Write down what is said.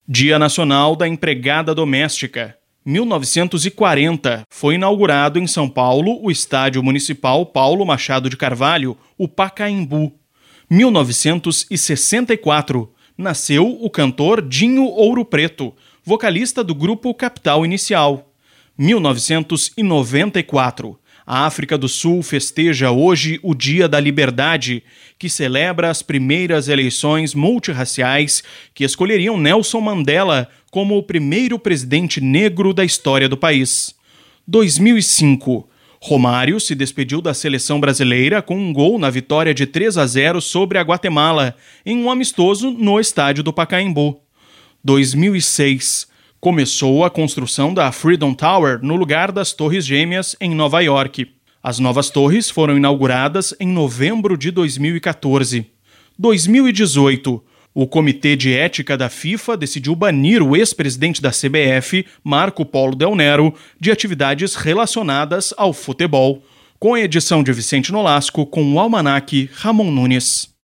Dia Nacional da Empregada Doméstica. 1940, foi inaugurado em São Paulo o Estádio Municipal Paulo Machado de Carvalho, o Pacaembu. 1964, nasceu o cantor Dinho Ouro Preto, vocalista do grupo Capital Inicial. 1994, a África do Sul festeja hoje o Dia da Liberdade, que celebra as primeiras eleições multirraciais que escolheriam Nelson Mandela como o primeiro presidente negro da história do país. 2005, Romário se despediu da seleção brasileira com um gol na vitória de 3-0 sobre a Guatemala, em um amistoso no estádio do Pacaembu. 2006, começou a construção da Freedom Tower no lugar das Torres Gêmeas, em Nova York. As novas torres foram inauguradas em novembro de 2014. 2018, o Comitê de Ética da FIFA decidiu banir o ex-presidente da CBF, Marco Polo Del Nero, de atividades relacionadas ao futebol. Com a edição de Vicente Nolasco, com o almanaque Ramon Nunes.